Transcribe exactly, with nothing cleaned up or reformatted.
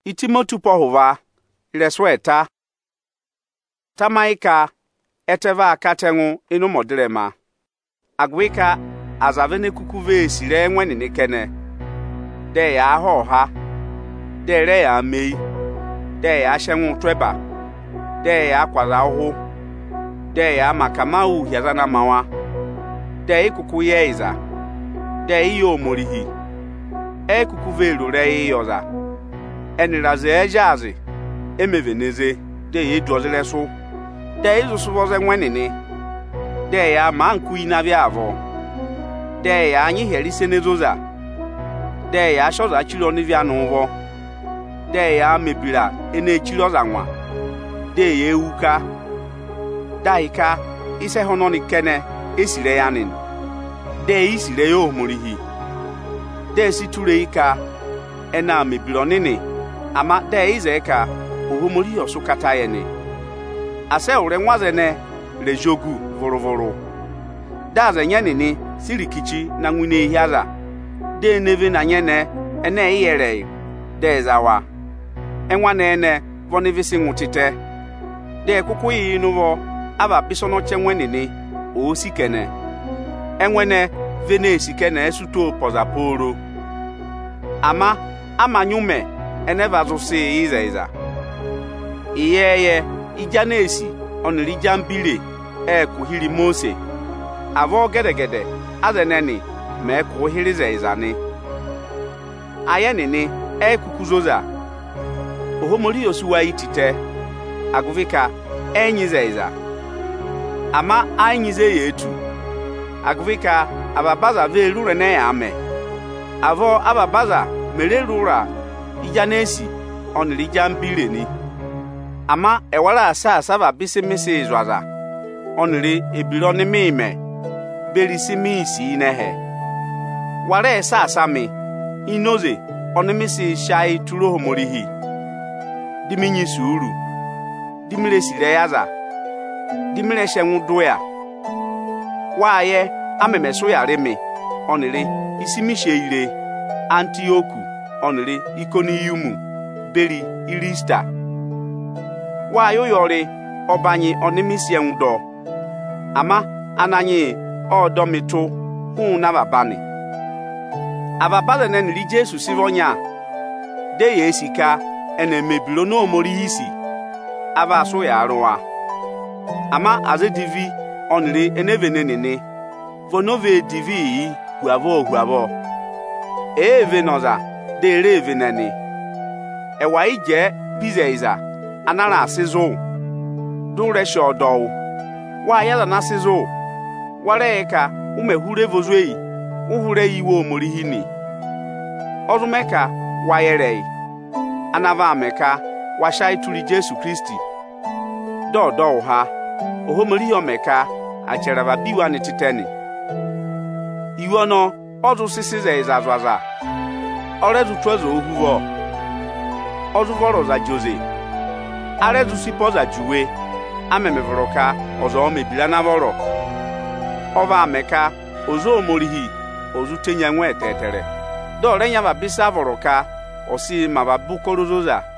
Itimotu pohova ilesweta tamaika eteva katengu inu modirema agwika azavene kukuve sire enwe ni kene de ya ho ha de re ya mei de ya shenwu tweba de ya kwala ho de ya makamau yazana mawa de ikuku yeiza de iyo morihi e kukuve lure yoza eniraze ejazi emeveneze de ye dozele so de izu suvoze nwenini de ya manku inavia avo de ya anyi herise nezoza de ya shoza chilo nivia nuvo de ya mebira ene chilo za nwa de ye uka daika ise hono ni kene esire yanin de isire yo murihi de siture ika ena mebiro nini ama de izeka ohumuri osukata yene ase ure nwazene lejogu vorovoro daze nyenini sirikichi na nwune hiaza de neve na nyene ene iyere de zawa enwa na ene vonivisi nwutite de kuku yi nuvo aba bisono chenwenini o sikene enwene vene sikene esuto pozaporo ama amanyume ene vazusi iza iza iyeye ijanesi oniri jambire e kuhiri Mose avo gedegede azeneni me kuhiri za izani ayenini e kukuzoza ohomori yosuwa itite aguvika enyiza iza ama anyize yetu aguvika ababaza velure ne yame avo ababaza mererura ijanesi oniri jambire ni ama ewala asa sava bisi misi izwaza oniri ebiro ni mime berisi misi nehe wale esa asami inoze onimisi shai turo homorihi diminyi suru dimire sire yaza dimire shenwu doya waye amemeso ya reme oniri isimishe ire Antioku oniri Ikoniyumu beri Irista wayo yori obanyi onimisi enwudo ama ananyi odomito hu na babani ababale ne nri Jesu sivonya de yesika ene mebiro no mori isi aba so ya arwa ama aze divi onri enevenenene vonove divi huavo huavo eve noza de revenene ewa ije bizeiza anara asizo dure shodo wa yala na asizo ware ka umehure vozwei uhure iwo morihini orumeka wayere anava ameka washai turi Jesu Kristi do do ha ohomori omeka acheraba biwa ni titeni iwo no odu sisize izazwaza oredu twezo ohuvo odu voro za Jose aredu sipoza juwe amemevoroka ozo mebila na voro ova ameka ozo omorihi ozu tenya nwe tetere do renya ba bisa voroka osi mababukorozoza